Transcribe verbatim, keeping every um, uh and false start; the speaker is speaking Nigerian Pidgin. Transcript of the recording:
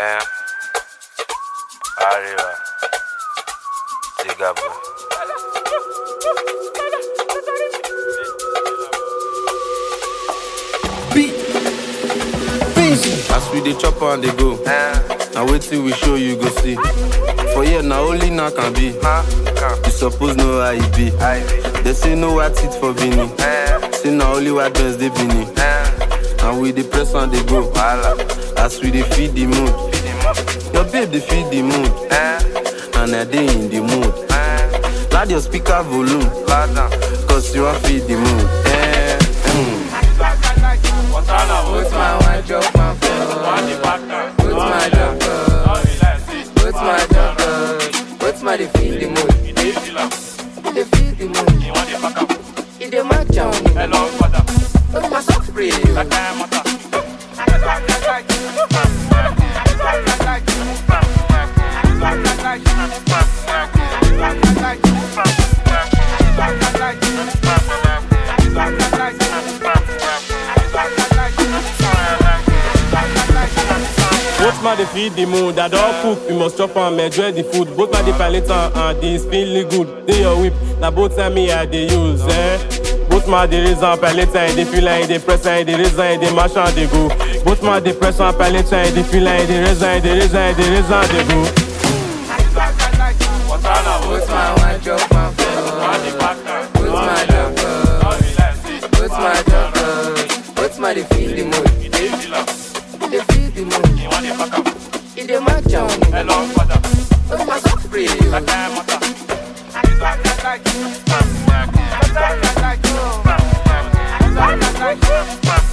É. Arriba. Zigabo. Beat. Beans. As we dey chop and dey go. Now wait till we show you go see. For here now only now can be. You suppose know how it be. They say no white teeth for Bini. Say now only white dress they Bini. And we dey press and dey go. As we dey feed the mood. Your babe dey feed the mood. And I dey in the mood. Loud your speaker volume. Cause you want feed the mood. Eh, mm. What's my white drop my phone? What's my drop What's my drop What's my defeat the mood? Defeat the mood. It dey match on. What's my socks pretty? Both man they feed the mood, I don't cook, we must chop and enjoy the food. Both man they palate and this feeling good. They your whip, now both time me I they use, eh. Both man they raise and palate and they feel like they press and they raise and they mash and they go. Both man they press and palate and they feel like they raise and they raise and they raise and they go. What's my white drop my phone? What's my drop What's my drop What's my defeat the mood? Defeat the mood. It dey match on. What's my socks pretty? Like